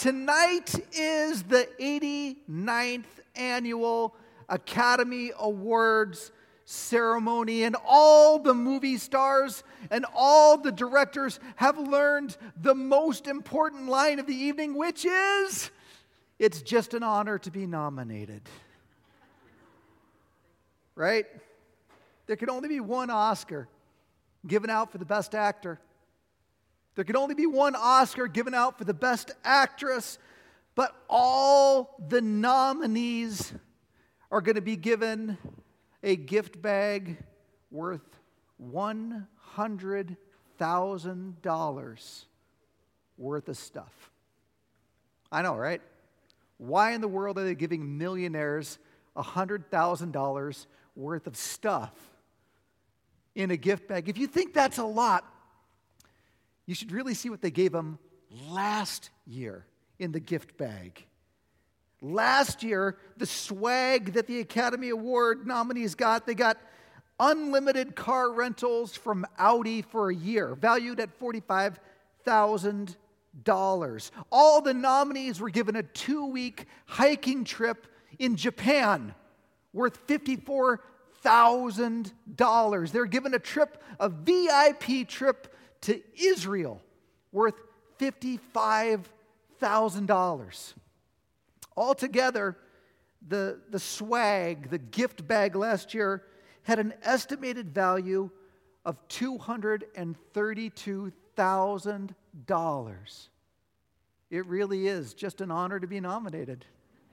Tonight is the 89th annual Academy Awards ceremony, and all the movie stars and all the directors have learned the most important line of the evening, which is, it's just an honor to be nominated. Right? There can only be one Oscar given out for the best actor. There can only be one Oscar given out for the best actress, but all the nominees are going to be given a gift bag worth $100,000 worth of stuff. I know, right? Why in the world are they giving millionaires $100,000 worth of stuff in a gift bag? If you think that's a lot, you should really see what they gave them last year in the gift bag. Last year, the swag that the Academy Award nominees got, they got unlimited car rentals from Audi for a year, valued at $45,000. All the nominees were given a 2-week hiking trip in Japan, worth $54,000. They're given a VIP trip to Israel, worth $55,000. Altogether, the swag, the gift bag last year, had an estimated value of $232,000. It really is just an honor to be nominated.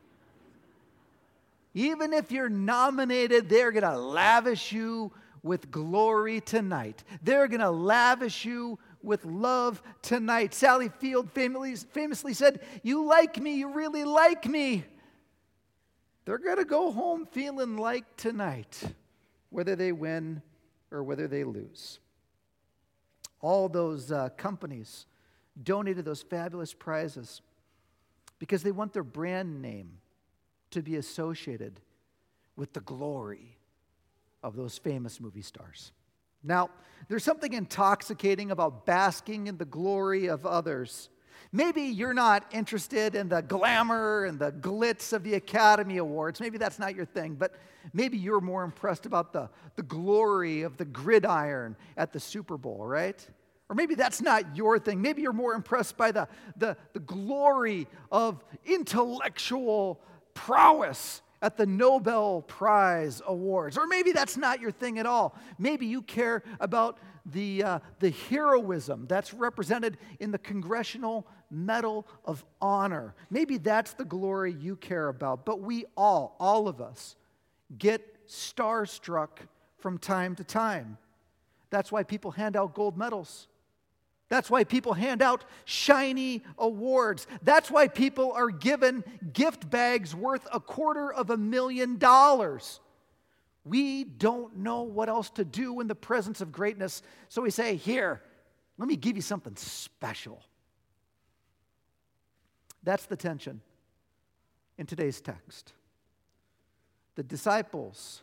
Even if you're nominated, they're going to lavish you with glory tonight. They're going to lavish you with love tonight. Sally Field famously said, "You like me, you really like me." They're going to go home feeling like tonight, whether they win or whether they lose. All those companies donated those fabulous prizes because they want their brand name to be associated with the glory of those famous movie stars. Now, there's something intoxicating about basking in the glory of others. Maybe you're not interested in the glamour and the glitz of the Academy Awards. Maybe that's not your thing, but maybe you're more impressed about the glory of the gridiron at the Super Bowl, right? Or maybe that's not your thing. Maybe you're more impressed by the glory of intellectual prowess at the Nobel Prize Awards. Or maybe that's not your thing at all. Maybe you care about the heroism that's represented in the Congressional Medal of Honor. Maybe that's the glory you care about. But we all of us, get starstruck from time to time. That's why people hand out gold medals. That's why people hand out shiny awards. That's why people are given gift bags worth $250,000. We don't know what else to do in the presence of greatness, so we say, "Here, let me give you something special." That's the tension in today's text. The disciples,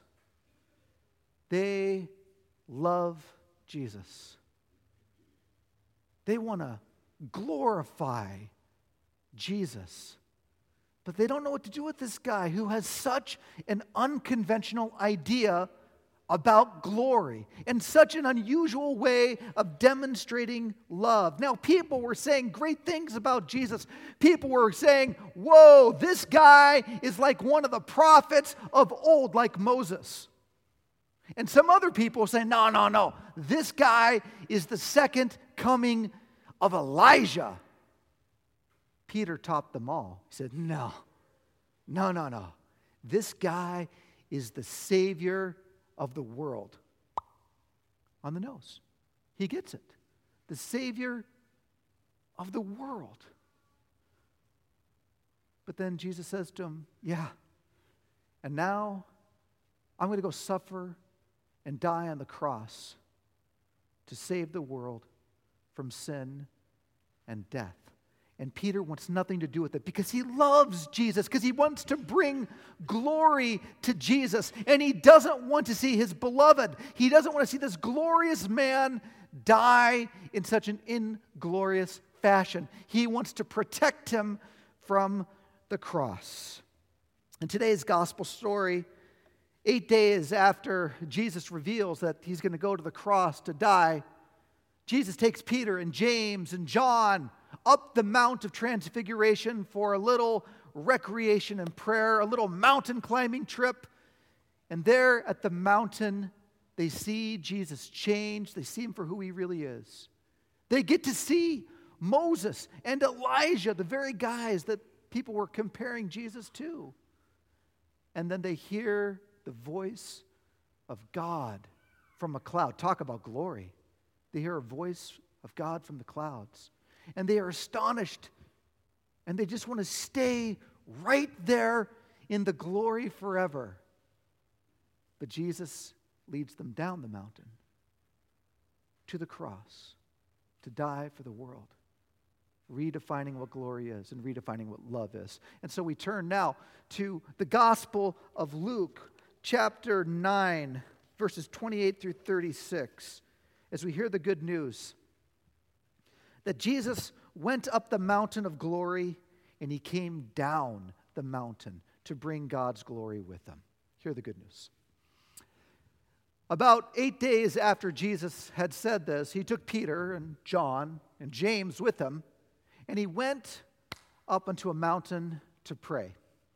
they love Jesus. They want to glorify Jesus. But they don't know what to do with this guy who has such an unconventional idea about glory and such an unusual way of demonstrating love. Now, people were saying great things about Jesus. People were saying, "Whoa, this guy is like one of the prophets of old, like Moses." And some other people say, no, this guy is the second coming of Elijah. Peter topped them all. He said, no. This guy is the Savior of the world. On the nose. He gets it. The Savior of the world. But then Jesus says to him, "Yeah, and now I'm going to go suffer and die on the cross to save the world from sin and death." And Peter wants nothing to do with it because he loves Jesus, because he wants to bring glory to Jesus. And he doesn't want to see his beloved. He doesn't want to see this glorious man die in such an inglorious fashion. He wants to protect him from the cross. In today's gospel story, 8 days after Jesus reveals that he's going to go to the cross to die, Jesus takes Peter and James and John up the Mount of Transfiguration for a little recreation and prayer, a little mountain climbing trip. And there at the mountain, they see Jesus change. They see him for who he really is. They get to see Moses and Elijah, the very guys that people were comparing Jesus to. And then they hear the voice of God from a cloud. Talk about glory. They hear a voice of God from the clouds. And they are astonished. And they just want to stay right there in the glory forever. But Jesus leads them down the mountain to the cross to die for the world, redefining what glory is and redefining what love is. And so we turn now to the Gospel of Luke, chapter 9, verses 28 through 36, as we hear the good news that Jesus went up the mountain of glory and he came down the mountain to bring God's glory with him. Hear the good news. About 8 days after Jesus had said this, he took Peter and John and James with him, and he went up onto a mountain to pray.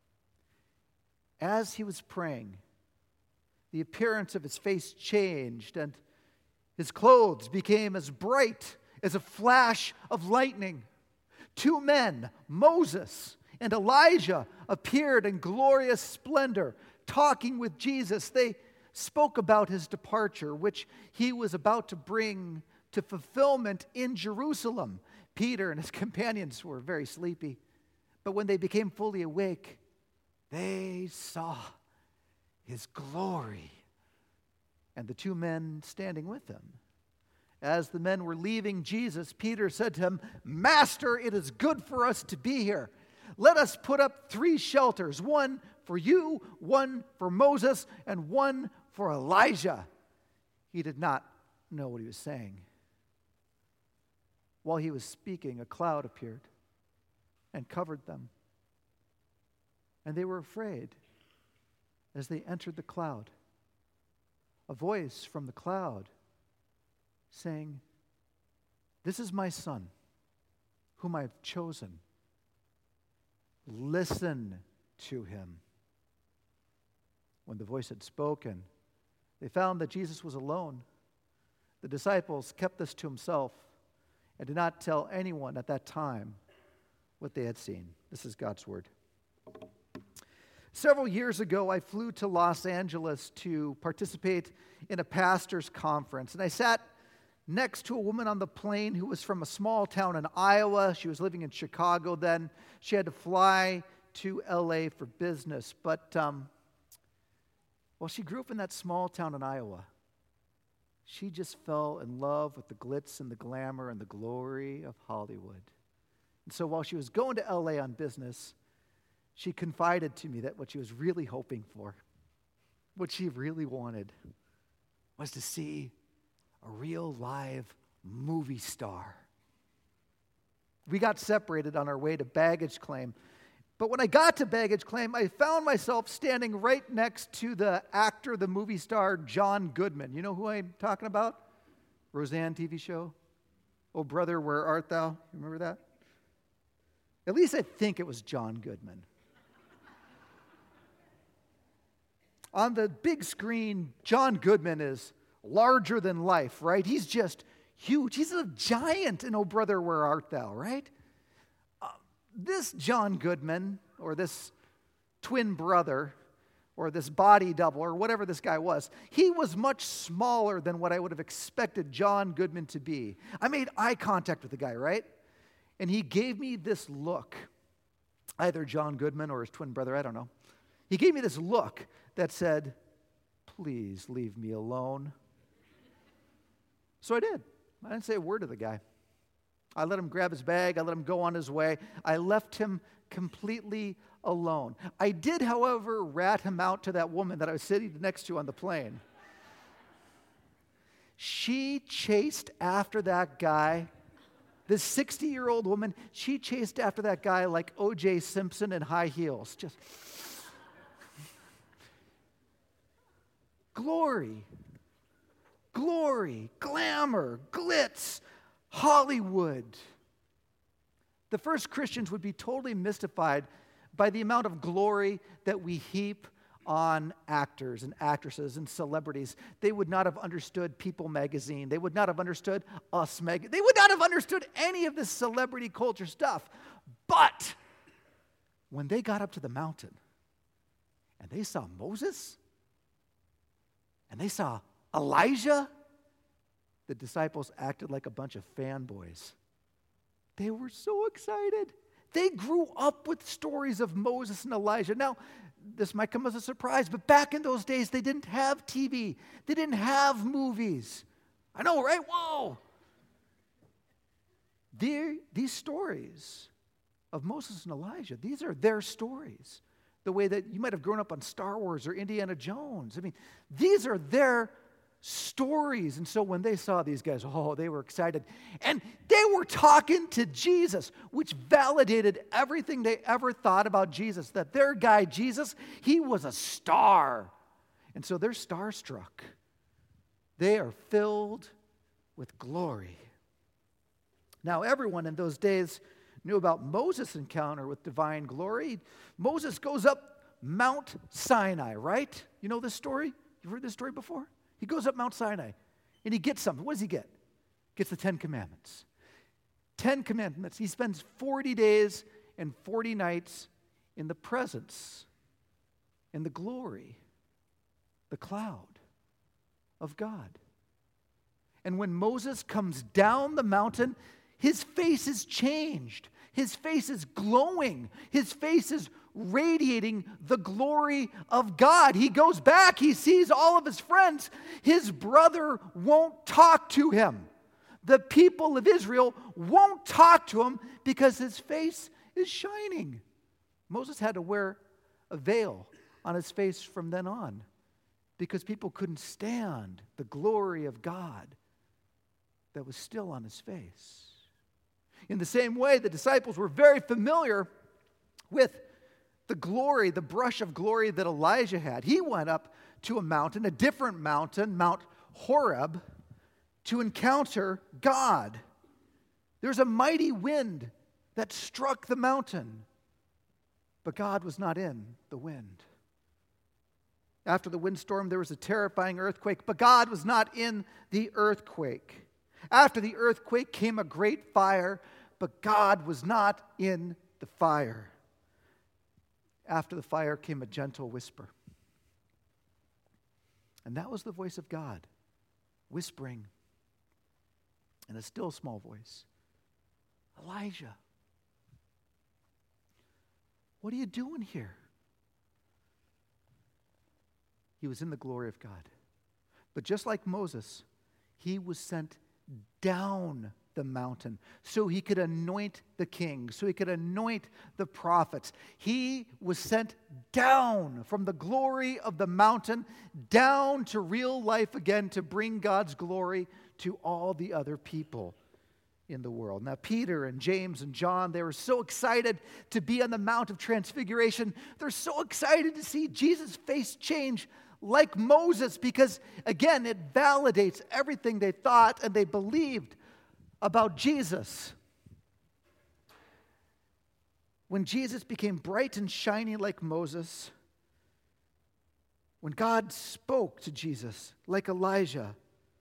As he was praying, the appearance of his face changed, and his clothes became as bright as a flash of lightning. 2 men, Moses and Elijah, appeared in glorious splendor, talking with Jesus. They spoke about his departure, which he was about to bring to fulfillment in Jerusalem. Peter and his companions were very sleepy, but when they became fully awake, they saw his glory and the 2 men standing with him. As the men were leaving Jesus, Peter said to him, "Master, it is good for us to be here. Let us put up 3 shelters, one for you, one for Moses, and one for Elijah." He did not know what he was saying. While he was speaking, a cloud appeared and covered them. And they were afraid as they entered the cloud. A voice from the cloud saying, "This is my son, whom I have chosen. Listen to him." When the voice had spoken, they found that Jesus was alone. The disciples kept this to himself and did not tell anyone at that time what they had seen. This is God's word. Several years ago, I flew to Los Angeles to participate in a pastor's conference, and I sat next to a woman on the plane who was from a small town in Iowa. She was living in Chicago then. She had to fly to LA for business, but she grew up in that small town in Iowa. She just fell in love with the glitz and the glamour and the glory of Hollywood. And so while she was going to LA on business, she confided to me that what she was really hoping for, what she really wanted, was to see a real live movie star. We got separated on our way to baggage claim. But when I got to baggage claim, I found myself standing right next to the actor, the movie star, John Goodman. You know who I'm talking about? Roseanne TV show. "Oh, brother, where art thou?" You remember that? At least I think it was John Goodman. On the big screen, John Goodman is larger than life, right? He's just huge. He's a giant in "Oh, brother, where art thou," right? This John Goodman, or this twin brother, or this body double, or whatever this guy was, he was much smaller than what I would have expected John Goodman to be. I made eye contact with the guy, right? And he gave me this look. Either John Goodman or his twin brother, I don't know. He gave me this look that said, "Please leave me alone." So I did. I didn't say a word to the guy. I let him grab his bag. I let him go on his way. I left him completely alone. I did, however, rat him out to that woman that I was sitting next to on the plane. She chased after that guy This 60-year-old woman, she chased after that guy like O.J. Simpson in high heels. Just glory, glamour, glitz, Hollywood. The first Christians would be totally mystified by the amount of glory that we heap on actors and actresses and celebrities. They would not have understood People magazine. They would not have understood Us magazine. They would not have understood any of this celebrity culture stuff. But when they got up to the mountain and they saw Moses and they saw Elijah, the disciples acted like a bunch of fanboys. They were so excited. They grew up with stories of Moses and Elijah. Now, this might come as a surprise, but back in those days, they didn't have TV. They didn't have movies. I know, right? Whoa! These stories of Moses and Elijah, these are their stories. The way that you might have grown up on Star Wars or Indiana Jones. I mean, these are their stories. And so when they saw these guys, they were excited. And they were talking to Jesus, which validated everything they ever thought about Jesus, that their guy, Jesus, he was a star. And so they're starstruck. They are filled with glory. Now, everyone in those days knew about Moses' encounter with divine glory. Moses goes up Mount Sinai, right? You know this story? You've heard this story before? He goes up Mount Sinai, and he gets something. What does he get? Gets the 10 Commandments. 10 Commandments. He spends 40 days and 40 nights in the presence, in the glory, the cloud of God. And when Moses comes down the mountain, his face is changed. His face is glowing. His face is radiating the glory of God. He goes back. He sees all of his friends. His brother won't talk to him. The people of Israel won't talk to him because his face is shining. Moses had to wear a veil on his face from then on because people couldn't stand the glory of God that was still on his face. In the same way, the disciples were very familiar with the glory, the brush of glory that Elijah had. He went up to a mountain, a different mountain, Mount Horeb, to encounter God. There's a mighty wind that struck the mountain, but God was not in the wind. After the windstorm, there was a terrifying earthquake, but God was not in the earthquake. After the earthquake came a great fire, but God was not in the fire. After the fire came a gentle whisper. And that was the voice of God, whispering in a still small voice, Elijah, what are you doing here? He was in the glory of God. But just like Moses, he was sent down the mountain so he could anoint the king, so he could anoint the prophets. He was sent down from the glory of the mountain down to real life again to bring God's glory to all the other people in the world. Now, Peter and James and John, they were so excited to be on the Mount of Transfiguration. They're so excited to see Jesus' face change like Moses because, again, it validates everything they thought and they believed about Jesus. When Jesus became bright and shiny like Moses, when God spoke to Jesus like Elijah,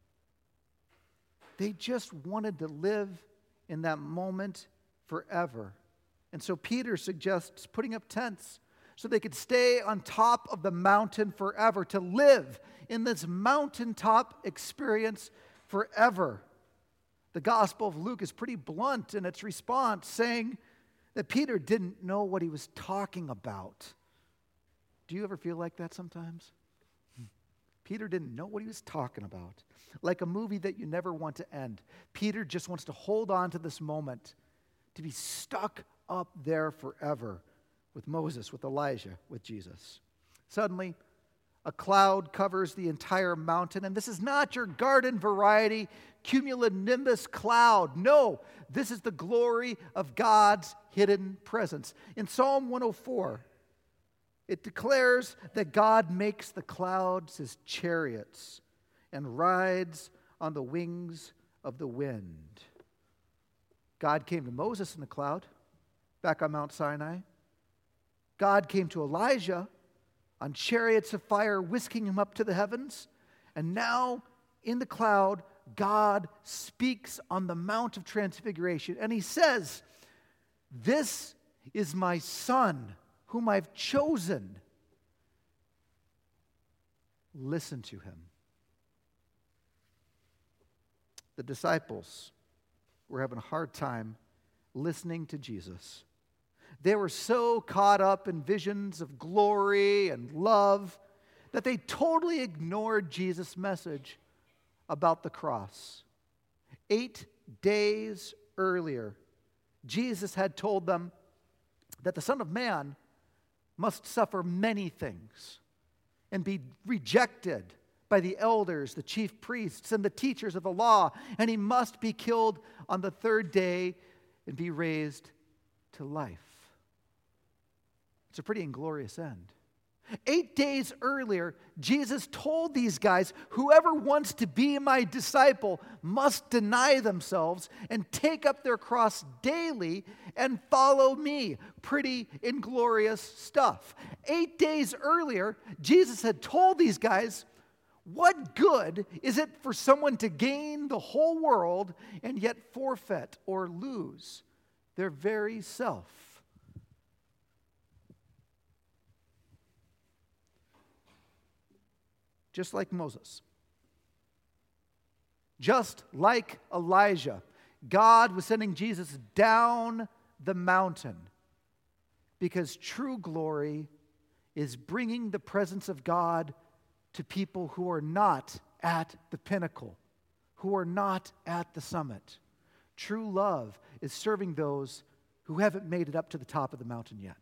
they just wanted to live in that moment forever. And so Peter suggests putting up tents so they could stay on top of the mountain forever, to live in this mountaintop experience forever. The Gospel of Luke is pretty blunt in its response, saying that Peter didn't know what he was talking about. Do you ever feel like that sometimes? Peter didn't know what he was talking about. Like a movie that you never want to end. Peter just wants to hold on to this moment, to be stuck up there forever with Moses, with Elijah, with Jesus. Suddenly, A cloud covers the entire mountain, and this is not your garden variety cumulonimbus cloud. No, this is the glory of God's hidden presence. In Psalm 104, it declares that God makes the clouds his chariots and rides on the wings of the wind. God came to Moses in the cloud back on Mount Sinai. God came to Elijah on chariots of fire, whisking him up to the heavens. And now, in the cloud, God speaks on the Mount of Transfiguration. And he says, "This is my Son, whom I've chosen. Listen to him." The disciples were having a hard time listening to Jesus. They were so caught up in visions of glory and love that they totally ignored Jesus' message about the cross. 8 days earlier, Jesus had told them that the Son of Man must suffer many things and be rejected by the elders, the chief priests, and the teachers of the law, and he must be killed on the third day and be raised to life. It's a pretty inglorious end. 8 days earlier, Jesus told these guys, whoever wants to be my disciple must deny themselves and take up their cross daily and follow me. Pretty inglorious stuff. 8 days earlier, Jesus had told these guys, what good is it for someone to gain the whole world and yet forfeit or lose their very self? Just like Moses, just like Elijah, God was sending Jesus down the mountain because true glory is bringing the presence of God to people who are not at the pinnacle, who are not at the summit. True love is serving those who haven't made it up to the top of the mountain yet.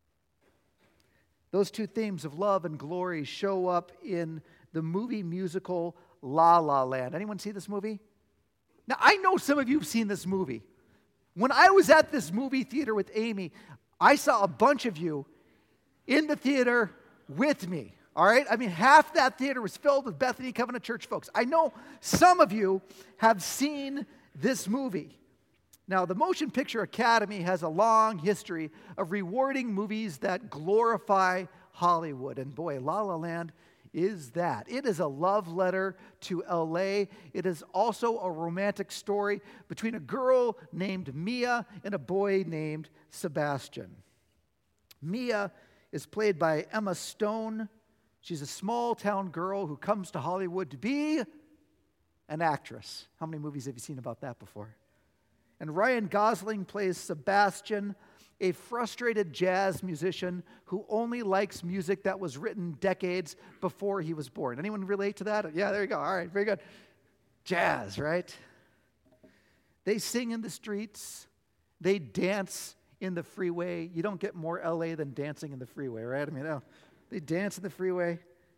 Those two themes of love and glory show up in the movie musical La La Land. Anyone see this movie? Now, I know some of you have seen this movie. When I was at this movie theater with Amy, I saw a bunch of you in the theater with me. All right? I mean, half that theater was filled with Bethany Covenant Church folks. I know some of you have seen this movie. Now, the Motion Picture Academy has a long history of rewarding movies that glorify Hollywood. And boy, La La Land is that. It is a love letter to LA. It is also a romantic story between a girl named Mia and a boy named Sebastian. Mia is played by Emma Stone. She's a small town girl who comes to Hollywood to be an actress. How many movies have you seen about that before? And Ryan Gosling plays Sebastian, a frustrated jazz musician who only likes music that was written decades before he was born. Anyone relate to that? Yeah, there you go. All right, very good. Jazz, right? They sing in the streets. They dance in the freeway. You don't get more LA than dancing in the freeway, right? I mean, they dance in the freeway.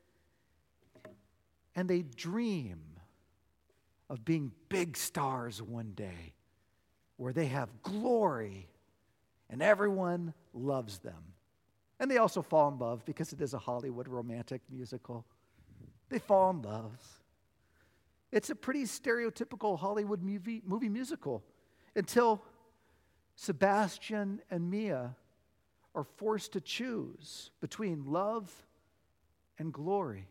And they dream of being big stars one day where they have glory and everyone loves them. And they also fall in love because it is a Hollywood romantic musical. They fall in love. It's a pretty stereotypical Hollywood movie musical until Sebastian and Mia are forced to choose between love and glory.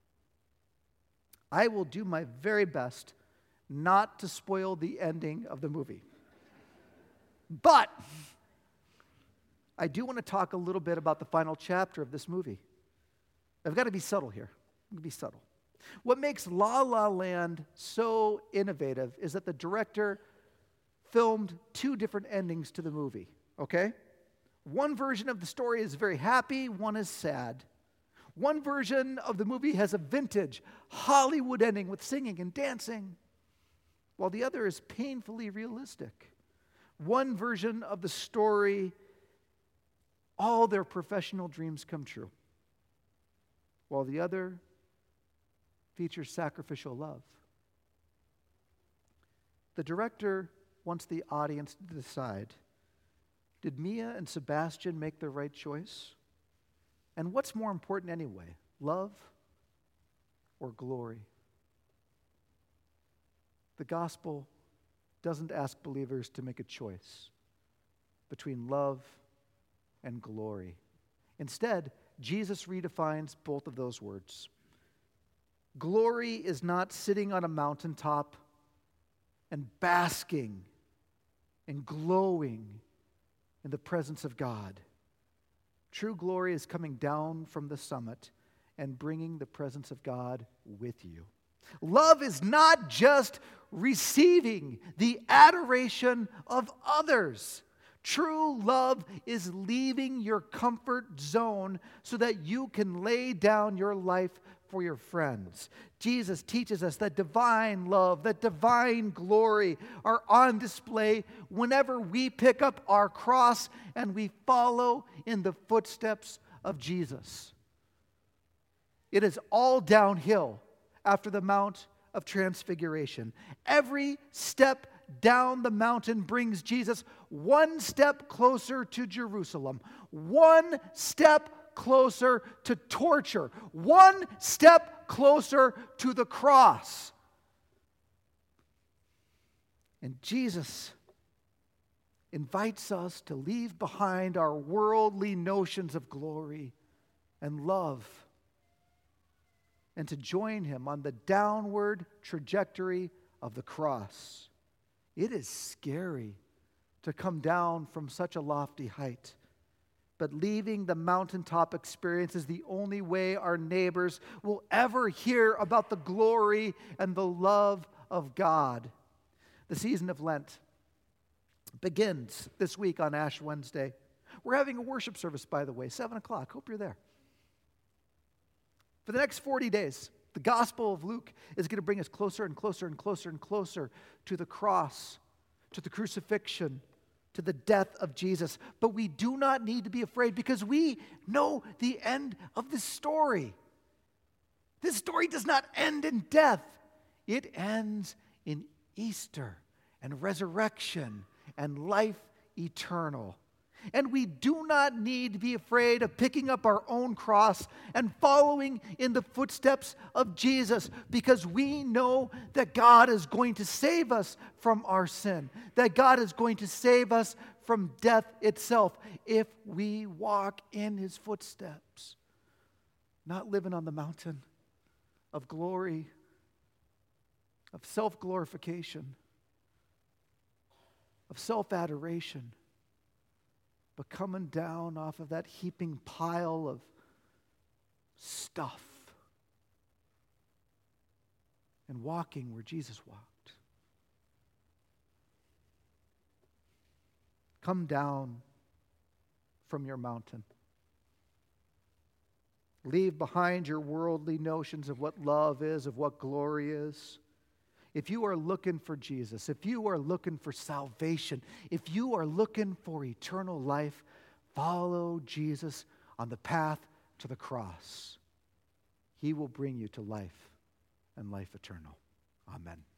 I will do my very best not to spoil the ending of the movie. But I do want to talk a little bit about the final chapter of this movie. I've got to be subtle here. I'm going to be subtle. What makes La La Land so innovative is that the director filmed 2 different endings to the movie, okay? One version of the story is very happy, one is sad. One version of the movie has a vintage Hollywood ending with singing and dancing, while the other is painfully realistic. One version of the story, all their professional dreams come true. while the other features sacrificial love. The director wants the audience to decide, did Mia and Sebastian make the right choice? And what's more important anyway, love or glory? The gospel doesn't ask believers to make a choice between love and glory. Instead, Jesus redefines both of those words. Glory is not sitting on a mountaintop and basking and glowing in the presence of God. True glory is coming down from the summit and bringing the presence of God with you. Love is not just receiving the adoration of others. True love is leaving your comfort zone so that you can lay down your life for your friends. Jesus teaches us that divine love, that divine glory are on display whenever we pick up our cross and we follow in the footsteps of Jesus. It is all downhill after the Mount of Transfiguration. Every step down the mountain brings Jesus one step closer to Jerusalem, one step closer to torture, one step closer to the cross. And Jesus invites us to leave behind our worldly notions of glory and love and to join him on the downward trajectory of the cross. It is scary to come down from such a lofty height. But leaving the mountaintop experience is the only way our neighbors will ever hear about the glory and the love of God. The season of Lent begins this week on Ash Wednesday. We're having a worship service, by the way, 7 o'clock. Hope you're there. For the next 40 days, the Gospel of Luke is going to bring us closer and closer and closer and closer to the cross, to the crucifixion, to the death of Jesus. But we do not need to be afraid because we know the end of this story. This story does not end in death. It ends in Easter and resurrection and life eternal. And we do not need to be afraid of picking up our own cross and following in the footsteps of Jesus because we know that God is going to save us from our sin, that God is going to save us from death itself if we walk in his footsteps, not living on the mountain of glory, of self-glorification, of self-adoration, but coming down off of that heaping pile of stuff and walking where Jesus walked. Come down from your mountain. Leave behind your worldly notions of what love is, of what glory is. If you are looking for Jesus, if you are looking for salvation, if you are looking for eternal life, follow Jesus on the path to the cross. He will bring you to life and life eternal. Amen.